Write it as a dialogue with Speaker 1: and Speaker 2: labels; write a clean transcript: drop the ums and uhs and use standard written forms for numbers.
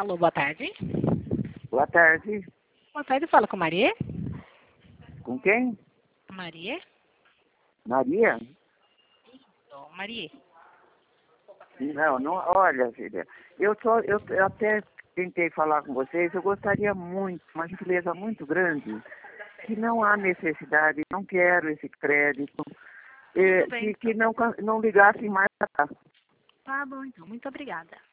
Speaker 1: Alô, boa tarde.
Speaker 2: Boa tarde.
Speaker 1: Boa tarde, fala com Maria.
Speaker 2: Com quem?
Speaker 1: Maria?
Speaker 2: Maria?
Speaker 1: Maria.
Speaker 2: Não, olha, filha, eu até tentei falar com vocês, eu gostaria muito, uma gentileza muito grande, que não há necessidade, não quero esse crédito,
Speaker 1: Muito bem,
Speaker 2: que não ligassem mais para cá.
Speaker 1: Tá bom, então. Muito obrigada.